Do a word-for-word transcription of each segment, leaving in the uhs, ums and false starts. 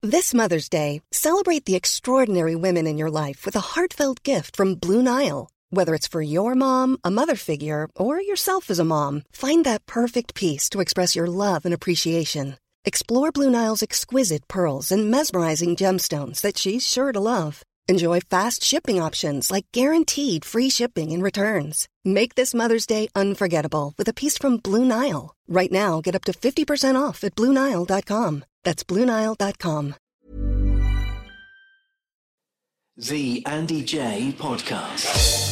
This Mother's Day, celebrate the extraordinary women in your life with a heartfelt gift from Blue Nile. Whether it's for your mom, a mother figure, or yourself as a mom, find that perfect piece to express your love and appreciation. Explore Blue Nile's exquisite pearls and mesmerizing gemstones that she's sure to love. Enjoy fast shipping options like guaranteed free shipping and returns. Make this Mother's Day unforgettable with a piece from Blue Nile. Right now, get up to fifty percent off at Blue Nile dot com. That's Blue Nile dot com. The Andy J Podcast.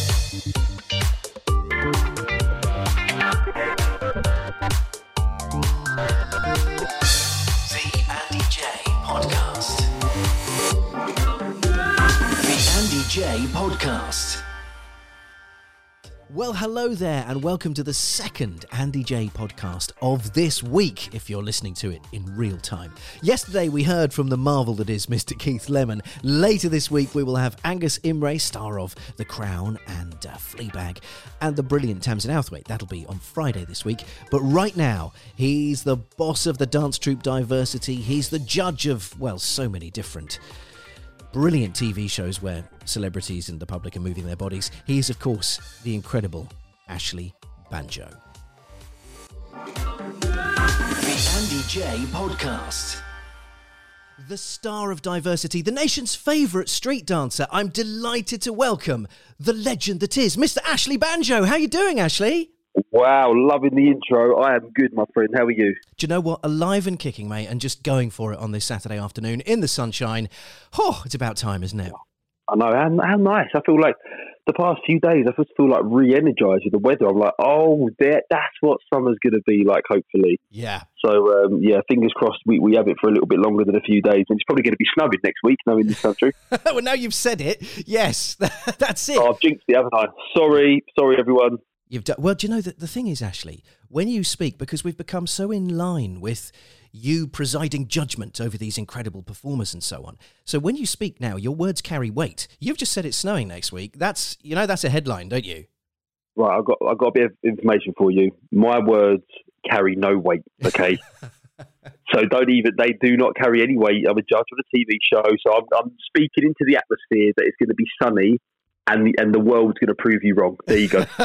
The Andy J Podcast. The Andy J Podcast. Well, hello there, and welcome to the second Andy J podcast of this week, if you're listening to it in real time. Yesterday, we heard from the marvel that is Mister Keith Lemon. Later this week, we will have Angus Imray, star of The Crown and uh, Fleabag, and the brilliant Tamsin Outhwaite. That'll be on Friday this week. But right now, he's the boss of the dance troupe Diversity. He's the judge of, well, so many different brilliant T V shows where celebrities and the public are moving their bodies. He is, of course, the incredible Ashley Banjo. The Andy J Podcast. The star of Diversity, the nation's favourite street dancer. I'm delighted to welcome the legend that is Mister Ashley Banjo. How are you doing, Ashley? Wow, loving the intro. I am good, my friend. How are you? Do you know what? Alive and kicking, mate, and just going for it on this Saturday afternoon in the sunshine. Oh, it's about time, isn't it? I know. How, how nice. I feel like the past few days, I just feel like re-energised with the weather. I'm like, oh, that, that's what summer's going to be like, hopefully. Yeah. So, um, yeah, fingers crossed we, we have it for a little bit longer than a few days. And it's probably going to be snowing next week, knowing this country. Well, now you've said it. Yes, that's it. Oh, I've jinxed it, haven't I? Sorry. Sorry, everyone. You've done well. Do you know that the thing is, Ashley, when you speak, because we've become so in line with you presiding judgment over these incredible performers and so on. So when you speak now, your words carry weight. You've just said it's snowing next week. That's, you know, that's a headline, don't you? Right, I've got I've got a bit of information for you. My words carry no weight. Okay. So don't even, they do not carry any weight. I'm a judge of a T V show, so I'm, I'm speaking into the atmosphere that it's going to be sunny. And the, and the world's going to prove you wrong. There you go.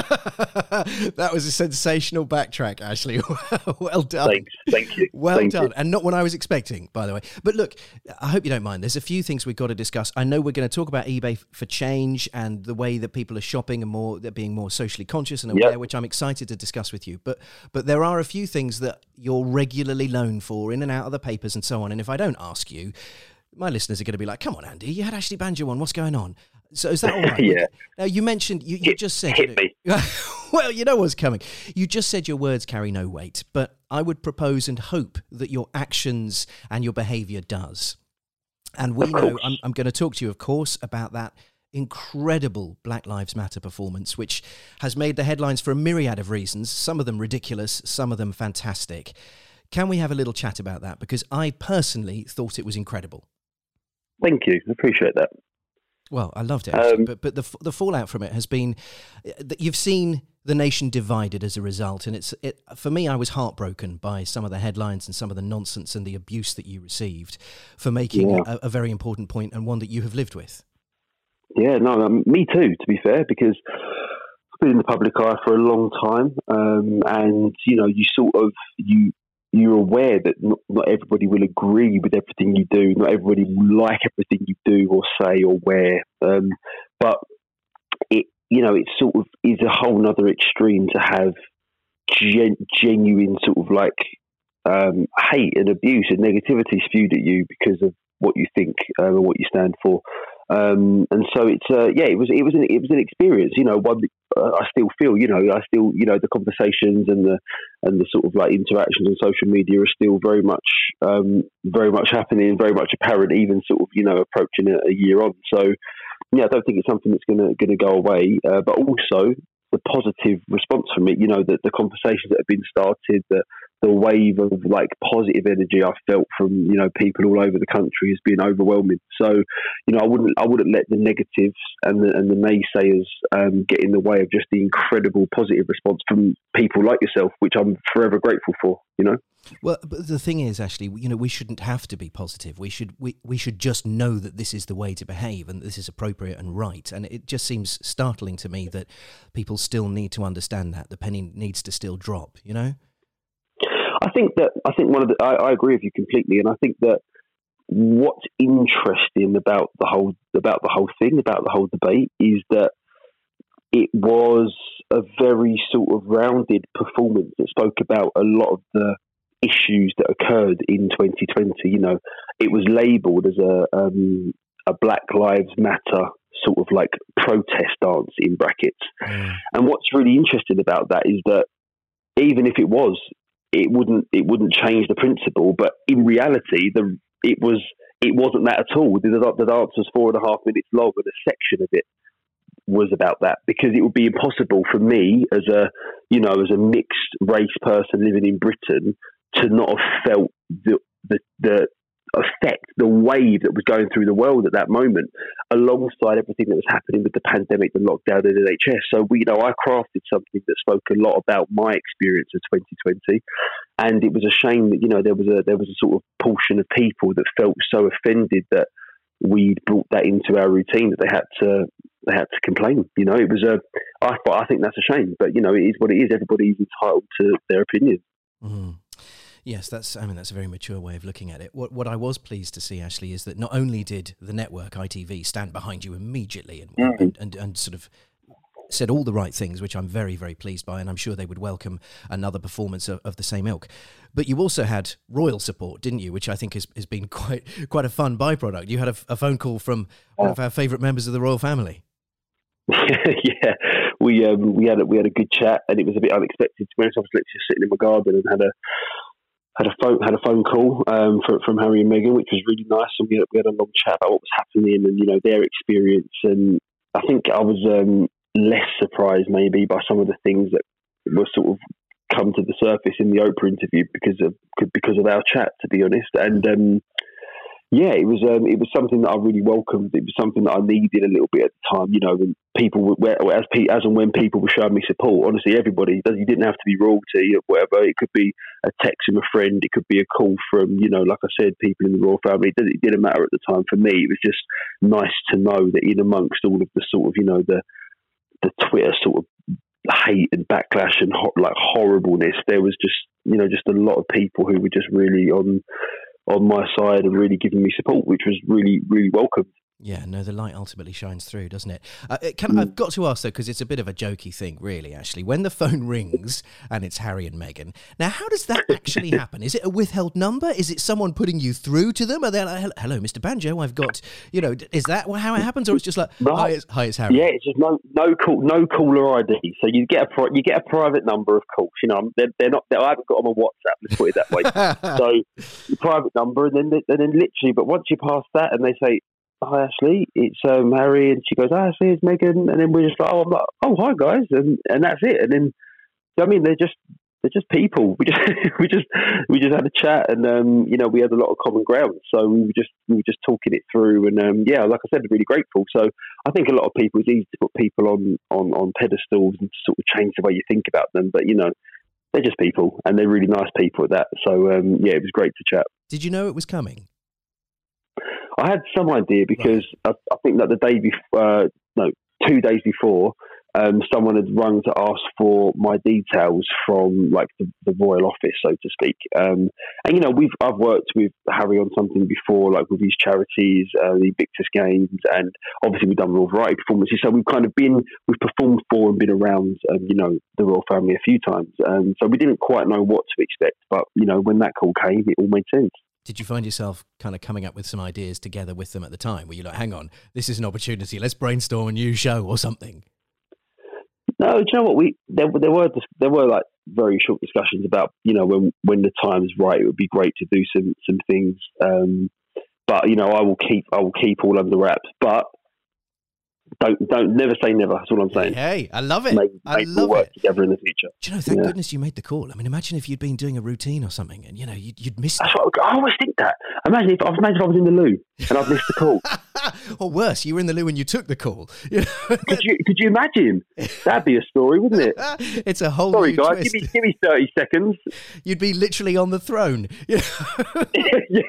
That was a sensational backtrack, Ashley. Well done. Thanks. Thank you. Well Thank done. you. And not what I was expecting, by the way. But look, I hope you don't mind. There's a few things we've got to discuss. I know we're going to talk about eBay for change and the way that people are shopping and more, they're being more socially conscious and aware, yep. which I'm excited to discuss with you. But but there are a few things that you're regularly known for in and out of the papers and so on. And if I don't ask you, my listeners are going to be like, come on, Andy, you had Ashley Banjo on. What's going on? So is that all right? Yeah. Now, you mentioned, you, you hit, just said... Hit you know, me. Well, you know what's coming. You just said your words carry no weight, but I would propose and hope that your actions and your behaviour does. And we know, I'm, I'm going to talk to you, of course, about that incredible Black Lives Matter performance, which has made the headlines for a myriad of reasons, some of them ridiculous, some of them fantastic. Can we have a little chat about that? Because I personally thought it was incredible. Thank you. I appreciate that. Well, I loved it, um, but but the the fallout from it has been that you've seen the nation divided as a result, and it's it for me. I was heartbroken by some of the headlines and some of the nonsense and the abuse that you received for making yeah. a, a very important point and one that you have lived with. Yeah, no, um, me too. To be fair, because I've been in the public eye for a long time, um, and you know, you sort of you. You're aware that not, not everybody will agree with everything you do. Not everybody will like everything you do or say or wear. Um, but it, you know, it sort of is a whole nother extreme to have gen- genuine sort of like um, hate and abuse and negativity spewed at you because of what you think um, and what you stand for. Um, and so it's uh, yeah, it was it was an it was an experience. You know, one uh, I still feel. You know, I still you know the conversations and the and the sort of like interactions on social media are still very much um, very much happening, very much apparent, even sort of you know approaching a, a year on. So yeah, I don't think it's something that's going to going to go away. Uh, but also the positive response from it. You know, the, the conversations that have been started, the the wave of like positive energy I felt from, you know, people all over the country has been overwhelming. So, you know, I wouldn't I wouldn't let the negatives and the and the naysayers um, get in the way of just the incredible positive response from people like yourself, which I'm forever grateful for, you know. Well, but the thing is, actually, you know, we shouldn't have to be positive. We should we, we should just know that this is the way to behave and this is appropriate and right. And it just seems startling to me that people still need to understand that. The penny needs to still drop, you know? I think that I think one of the I, I agree with you completely, and I think that what's interesting about the whole about the whole thing, about the whole debate, is that it was a very sort of rounded performance that spoke about a lot of the issues that occurred in twenty twenty. You know, it was labelled as a um, a Black Lives Matter sort of like protest dance in brackets. Mm. And what's really interesting about that is that even if it was, it wouldn't it wouldn't change the principle. But in reality, the it was it wasn't that at all. The, the dance was four and a half minutes long, and a section of it was about that, because it would be impossible for me as a you know as a mixed race person living in Britain to not have felt the the, the effect, the wave that was going through the world at that moment, alongside everything that was happening with the pandemic, the lockdown, and N H S. So we, you know, I crafted something that spoke a lot about my experience of twenty twenty, and it was a shame that you know there was a there was a sort of portion of people that felt so offended that we'd brought that into our routine that they had to they had to complain. You know, it was a I I think that's a shame, but you know, it is what it is. Everybody's entitled to their opinion. Mm. Yes, that's. I mean, that's a very mature way of looking at it. What what I was pleased to see, actually, is that not only did the network I T V stand behind you immediately and mm-hmm. and, and and sort of said all the right things, which I'm very very pleased by, and I'm sure they would welcome another performance of, of the same ilk. But you also had royal support, didn't you? Which I think has has been quite quite a fun byproduct. You had a, a phone call from one of our favourite members of the royal family. Yeah, we um, we had a, we had a good chat, and it was a bit unexpected. To be honest, I was literally sitting in my garden and had a. Had a phone had a phone call um, from from Harry and Meghan, which was really nice, and we had, we had a long chat about what was happening and you know their experience. And I think I was um, less surprised maybe by some of the things that were sort of come to the surface in the Oprah interview because of because of our chat, to be honest. And um, yeah, it was um, it was something that I really welcomed. It was something that I needed a little bit at the time. You know, when people were, as as and when people were showing me support. Honestly, everybody. You didn't have to be royalty or whatever. It could be a text from a friend. It could be a call from you know, like I said, people in the royal family. It didn't, it didn't matter at the time for me. It was just nice to know that in amongst all of the sort of you know the the Twitter sort of hate and backlash and ho- like horribleness, there was just you know just a lot of people who were just really on. on my side and really giving me support, which was really, really welcome. Yeah, no, the light ultimately shines through, doesn't it? Uh, can, mm. I've got to ask, though, because it's a bit of a jokey thing, really, actually. When the phone rings and it's Harry and Meghan, now, how does that actually happen? Is it a withheld number? Is it someone putting you through to them? Are they like, hello, Mister Banjo, I've got, you know, is that how it happens? Or it's just like, no. hi, it's, hi, it's Harry? Yeah, it's just no no call, no caller I D. So you get a pri- you get a private number, of course. You know, they're, they're not, they're, I haven't got them on WhatsApp, let's put it that way. So your private number, and then, and then literally, but once you pass that and they say, hi Ashley, it's um, Harry, and she goes, hi Ashley, it's Meghan, and then we're just like, oh, I'm like, oh hi guys, and and that's it. And then, I mean, they're just they're just people. We just we just we just had a chat, and um, you know, we had a lot of common ground, so we were just we were just talking it through, and um, yeah, like I said, really grateful. So I think a lot of people, it's easy to put people on on on pedestals and to sort of change the way you think about them, but you know, they're just people, and they're really nice people at that. So um, yeah, it was great to chat. Did you know it was coming? I had some idea because right. I, I think that the day before, uh, no, two days before, um, someone had rung to ask for my details from like the, the royal office, so to speak. Um, and you know, we've I've worked with Harry on something before, like with these charities, uh, the Invictus Games, and obviously we've done royal variety performances. So we've kind of been, we've performed for and been around, um, you know, the royal family a few times. Um, so we didn't quite know what to expect, but you know, when that call came, it all made sense. Did you find yourself kind of coming up with some ideas together with them at the time? Were you like, hang on, this is an opportunity, let's brainstorm a new show or something? No, do you know what? We there, there were there were like very short discussions about, you know, when when the time's right, it would be great to do some some things. Um, but you know, I will keep I will keep all under wraps. But don't don't never say never. That's all I'm saying. Hey, I love it. Maybe, I maybe love we'll work it. together in the future. Do you know? Thank Yeah. goodness you made the call. I mean, imagine if you'd been doing a routine or something, and you know, you'd, you'd missed. That's what I always think that. Imagine if, imagine if I was in the loo and I'd missed the call. Or worse, you were in the loo and you took the call. You know? Could you could you imagine? That'd be a story, wouldn't it? It's a whole Sorry, new guys. twist. Give me give me thirty seconds. You'd be literally on the throne. You know? yeah.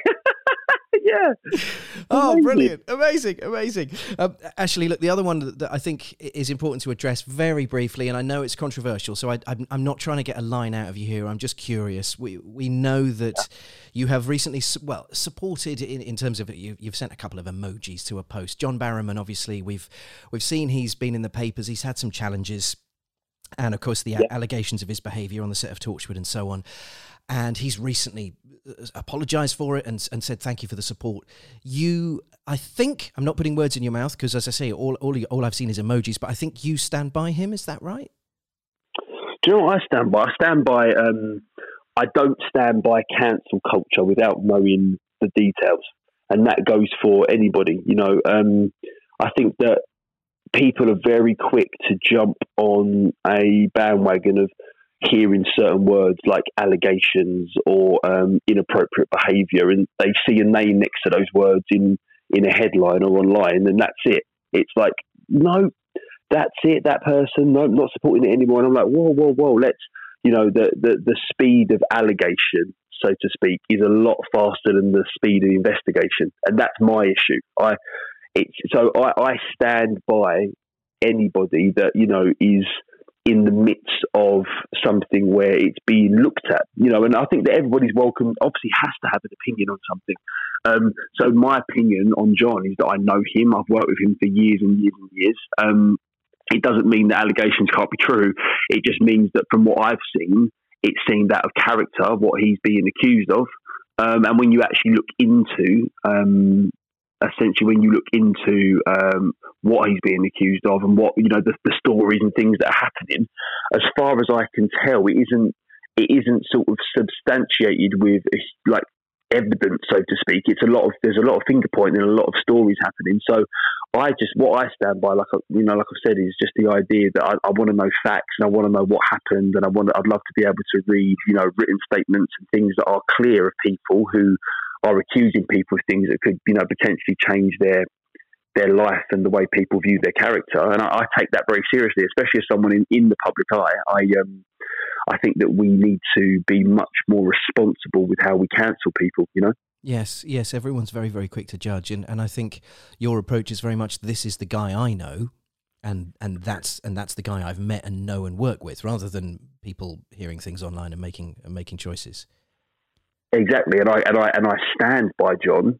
yeah. Oh, Amazing. brilliant. Amazing. Amazing. Um, Ashley, look, the other one that, that I think is important to address very briefly, and I know it's controversial, so I, I'm, I'm not trying to get a line out of you here. I'm just curious. We we know that yeah. you have recently, well, supported in, in terms of, you, you've sent a couple of emojis to a post. John Barrowman, obviously, we've we've seen he's been in the papers. He's had some challenges. And, of course, the yeah. allegations of his behaviour on the set of Torchwood and so on. And he's recently apologised for it and, and said thank you for the support. You, I think, I'm not putting words in your mouth because, as I say, all all, all I've seen is emojis, but I think you stand by him. Is that right? Do you know what I stand by? I stand by, um, I don't stand by cancel culture without knowing the details. And that goes for anybody. You know, um, I think that people are very quick to jump on a bandwagon of hearing certain words like allegations or um, inappropriate behaviour, and they see a name next to those words in, in a headline or online, and that's it. It's like, no, that's it, that person, no, I'm not supporting it anymore. And I'm like, whoa, whoa, whoa, let's, you know, the, the, the speed of allegation, so to speak, is a lot faster than the speed of investigation. And that's my issue. I, It's, so I, I stand by anybody that, you know, is in the midst of something where it's being looked at, you know, and I think that everybody's welcome, obviously has to have an opinion on something. Um, so my opinion on John is that I know him. I've worked with him for years and years and years. Um, it doesn't mean that allegations can't be true. It just means that from what I've seen, it seemed out of character what he's being accused of. Um, and when you actually look into, um, essentially, when you look into um, what he's being accused of and what, you know, the, the stories and things that are happening, as far as I can tell, it isn't it isn't sort of substantiated with like evidence, so to speak. It's a lot of there's a lot of finger pointing and a lot of stories happening. So I just what I stand by, like you know, like I've said, is just the idea that I, I want to know facts and I want to know what happened, and I want I'd love to be able to read, you know, written statements and things that are clear of people who are accusing people of things that could, you know, potentially change their their life and the way people view their character. And I, I take that very seriously, especially as someone in, in the public eye. I um I think that we need to be much more responsible with how we cancel people, you know? Yes, yes, everyone's very, very quick to judge. And, and I think your approach is very much, this is the guy I know, and, and that's and that's the guy I've met and know and work with, rather than people hearing things online and making and making choices. Exactly, and I and I and I stand by John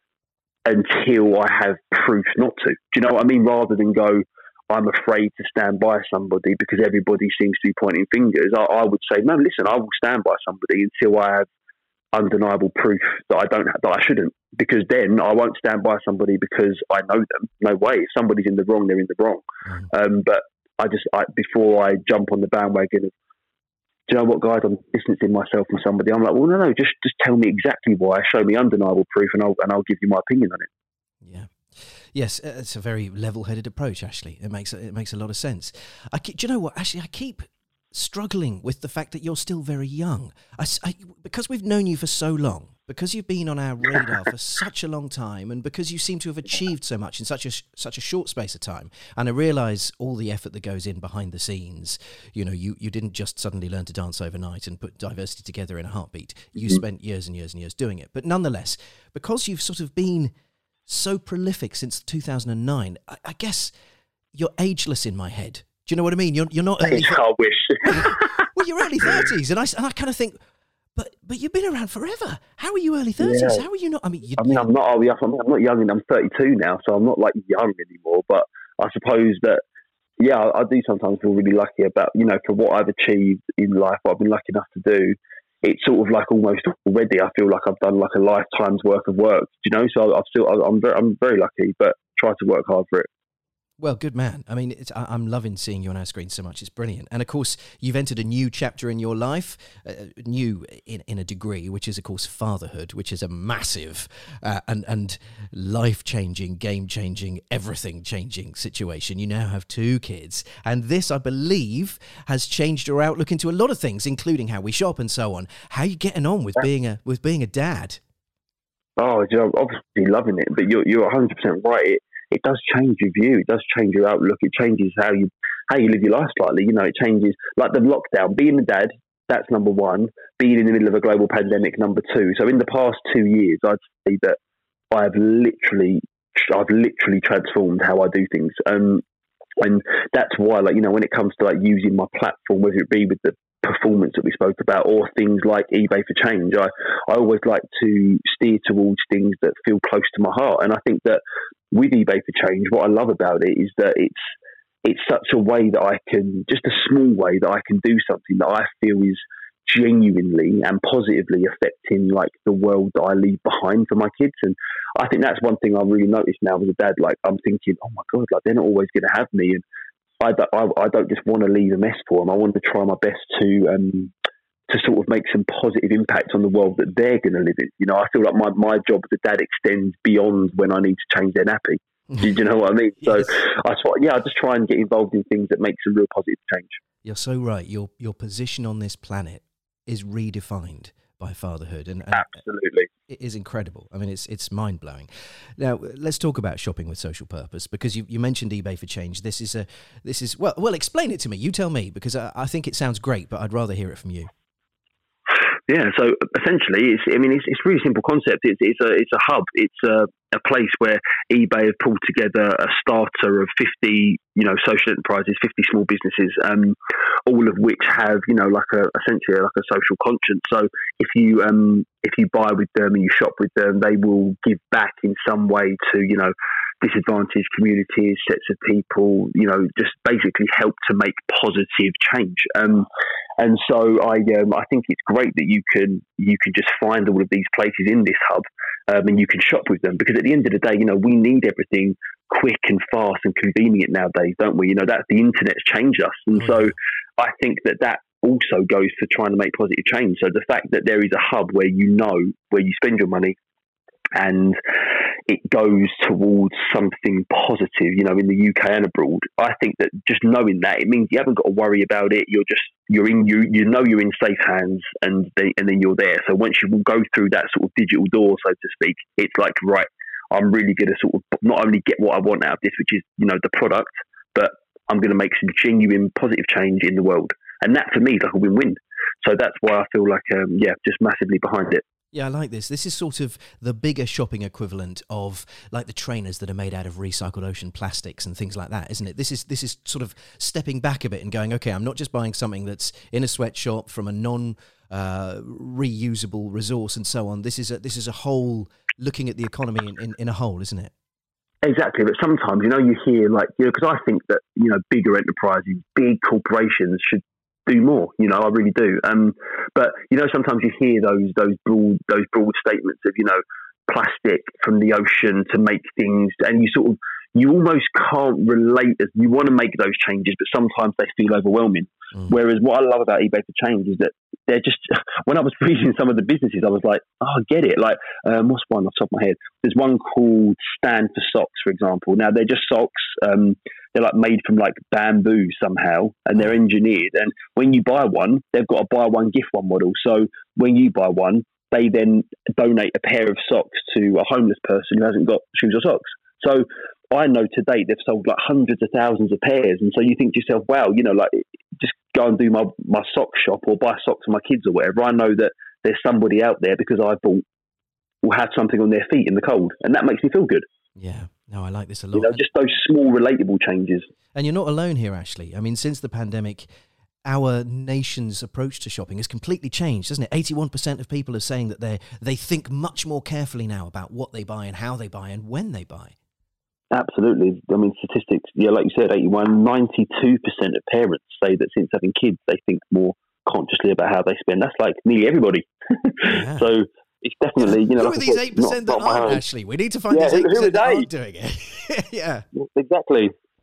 until I have proof not to. Do you know what I mean? Rather than go, I'm afraid to stand by somebody because everybody seems to be pointing fingers. I, I would say, no, listen, I will stand by somebody until I have undeniable proof that I don't have, that I shouldn't. Because then I won't stand by somebody because I know them. No way. If somebody's in the wrong, they're in the wrong. Mm. Um, but I just I, before I jump on the bandwagon of, do you know what, guys, I'm distancing myself from somebody. I'm like, well, no, no, just just tell me exactly why. Show me undeniable proof, and I'll and I'll give you my opinion on it. Yeah, yes, it's a very level-headed approach. Ashley, it makes it makes a lot of sense. I keep, do you know what? Actually, I keep struggling with the fact that you're still very young. I, I, because we've known you for so long, because you've been on our radar for such a long time, and because you seem to have achieved so much in such a such a short space of time. And I realise all the effort that goes in behind the scenes. You know, you, you didn't just suddenly learn to dance overnight and put diversity together in a heartbeat. You mm-hmm. spent years and years and years doing it. But nonetheless, because you've sort of been so prolific since two thousand nine, I, I guess you're ageless in my head. Do you know what I mean? You're you're not early. I wish. Well, you're early thirties, and I and I kind of think, but but you've been around forever. How are you early thirties? Yeah. How are you not? I mean, you, I mean, I'm not. I'm not young. I'm thirty-two now, so I'm not like young anymore. But I suppose that, yeah, I, I do sometimes feel really lucky about, you know, for what I've achieved in life, what I've been lucky enough to do. It's sort of like almost already, I feel like I've done like a lifetime's worth of work, you know. So I've still, I'm very, I'm very lucky, but try to work hard for it. Well, good man. I mean, it's, I, I'm loving seeing you on our screen so much. It's brilliant. And of course, you've entered a new chapter in your life, uh, new in, in a degree, which is, of course, fatherhood, which is a massive uh, and, and life-changing, game-changing, everything-changing situation. You now have two kids. And this, I believe, has changed your outlook into a lot of things, including how we shop and so on. How are you getting on with being a with being a dad? Oh, I'm obviously loving it, but you're, you're one hundred percent right. It, it does change your view. It does change your outlook. It changes how you how you live your life slightly. You know, it changes, like the lockdown. Being a dad, that's number one. Being in the middle of a global pandemic, number two. So in the past two years, I'd say that I've literally, I've literally transformed how I do things. Um, and that's why, like, you know, when it comes to like using my platform, whether it be with the performance that we spoke about or things like eBay for Change, I, I always like to steer towards things that feel close to my heart. And I think that with eBay for Change, what I love about it is that it's it's such a way that I can, just a small way that I can do something that I feel is genuinely and positively affecting like the world that I leave behind for my kids. And I think that's one thing I really noticed now as a dad. Like, I'm thinking, oh my God, like they're not always going to have me. And I don't, I, I don't just want to leave a mess for them. I want to try my best to um, to sort of make some positive impact on the world that they're going to live in. You know, I feel like my, my job as a dad extends beyond when I need to change their nappy. Do you know what I mean? Yes. So I try, yeah, I just try and get involved in things that make some real positive change. You're so right. Your your position on this planet is redefined by fatherhood, and, and absolutely, it is incredible. I mean, it's it's mind blowing. Now, let's talk about shopping with social purpose, because you, you mentioned eBay for Change. This is a this is well, well, explain it to me. You tell me, because I, I think it sounds great, but I'd rather hear it from you. Yeah, so essentially, it's, I mean, it's it's a really simple concept. It's it's a it's a hub. It's a, a place where eBay have pulled together a starter of fifty, you know, social enterprises, fifty small businesses, um, all of which have, you know, like a essentially like a social conscience. So if you um if you buy with them and you shop with them, they will give back in some way to, you know, disadvantaged communities, sets of people, you know, just basically help to make positive change. Um, and so I um, I think it's great that you can you can just find all of these places in this hub, um, and you can shop with them, because at the end of the day, you know, we need everything quick and fast and convenient nowadays, don't we? You know, that the internet's changed us, and mm-hmm. so I think that that also goes for trying to make positive change. So the fact that there is a hub where you know where you spend your money, and it goes towards something positive, you know, in the U K and abroad. I think that just knowing that, it means you haven't got to worry about it. You're just, you're in, you you know you're in safe hands, and they, and then you're there. So once you will go through that sort of digital door, so to speak, it's like, right, I'm really going to sort of not only get what I want out of this, which is, you know, the product, but I'm going to make some genuine positive change in the world. And that for me is like a win-win. So that's why I feel like, um, yeah, just massively behind it. Yeah, I like this. This is sort of the bigger shopping equivalent of like the trainers that are made out of recycled ocean plastics and things like that, isn't it? This is this is sort of stepping back a bit and going, okay, I'm not just buying something that's in a sweatshop from a non uh, reusable resource and so on. This is a, this is a whole, looking at the economy in, in, in a whole, isn't it? Exactly, but sometimes, you know, you hear like, you know, because I think that, you know, bigger enterprises, big corporations should do more, you know, I really do. Um, but you know, sometimes you hear those those broad those broad statements of, you know, plastic from the ocean to make things, and you sort of you almost can't relate. As you want to make those changes, but sometimes they feel overwhelming. Mm. Whereas what I love about eBay for Change is that they're just, when I was reading some of the businesses, I was like, oh, I get it. Like, um, what's one off the top of my head? There's one called Stand for Socks, for example. Now, they're just socks. Um, they're like made from like bamboo somehow, and they're engineered. And when you buy one, they've got a buy one, gift one model. So when you buy one, they then donate a pair of socks to a homeless person who hasn't got shoes or socks. So I know to date they've sold like hundreds of thousands of pairs. And so you think to yourself, wow, you know, like just go and do my, my sock shop or buy socks for my kids or whatever. I know that there's somebody out there, because I bought, will have something on their feet in the cold. And that makes me feel good. Yeah, no, I like this a lot. You know, just those small relatable changes. And you're not alone here, Ashley. I mean, since the pandemic, our nation's approach to shopping has completely changed, hasn't it? eighty-one percent of people are saying that they they think much more carefully now about what they buy and how they buy and when they buy. Absolutely. I mean, statistics, yeah, like you said, eighty-one, ninety-two percent of parents say that since having kids, they think more consciously about how they spend. That's like nearly everybody. Yeah. So it's definitely, you know... Who like are these eight percent that aren't, Ashley? We need to find yeah, these eight percent who, who that aren't doing it. Yeah. Exactly.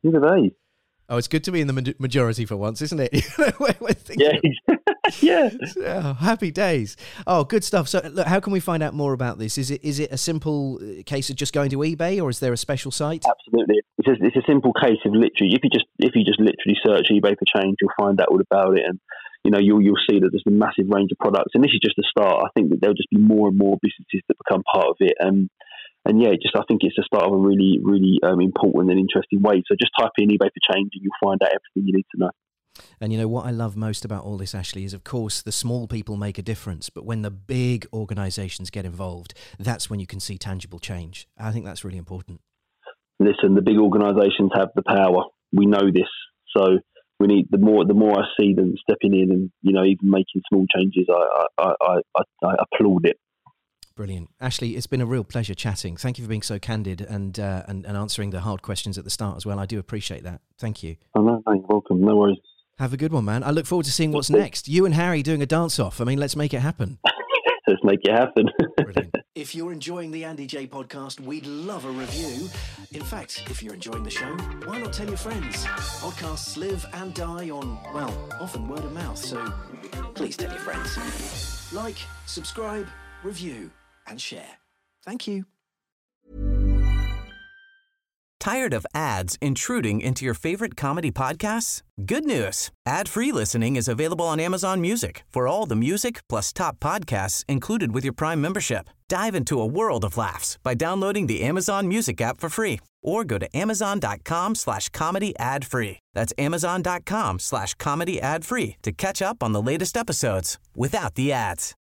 Neither they. Oh, it's good to be in the ma- majority for once, isn't it? we're, we're Yeah, yeah. Oh, happy days. Oh, good stuff. So, look, how can we find out more about this? Is it is it a simple case of just going to eBay, or is there a special site? Absolutely, it's a, it's a simple case of literally. If you just if you just literally search eBay for change, you'll find out all about it, and you know you'll you'll see that there's a massive range of products. And this is just a start. I think that there'll just be more and more businesses that become part of it. And and yeah, just I think it's the start of a really really um, important and interesting way. So just type in eBay for change, and you'll find out everything you need to know. And you know what I love most about all this, Ashley, is of course the small people make a difference, but when the big organisations get involved, that's when you can see tangible change. I think that's really important. Listen, the big organisations have the power. We know this, so we need the more. The more I see them stepping in and you know even making small changes, I I I, I, I applaud it. Brilliant, Ashley. It's been a real pleasure chatting. Thank you for being so candid and uh, and, and answering the hard questions at the start as well. I do appreciate that. Thank you. Oh, no, no, you're welcome. No worries. Have a good one, man. I look forward to seeing what's next. You and Harry doing a dance-off. I mean, let's make it happen. Let's make it happen. Brilliant. If you're enjoying the Andy J podcast, we'd love a review. In fact, if you're enjoying the show, why not tell your friends? Podcasts live and die on, well, often word of mouth, so please tell your friends. Like, subscribe, review, and share. Thank you. Tired of ads intruding into your favorite comedy podcasts? Good news. Ad-free listening is available on Amazon Music for all the music plus top podcasts included with your Prime membership. Dive into a world of laughs by downloading the Amazon Music app for free or go to amazon.com slash comedy ad free. That's amazon.com slash comedy ad free to catch up on the latest episodes without the ads.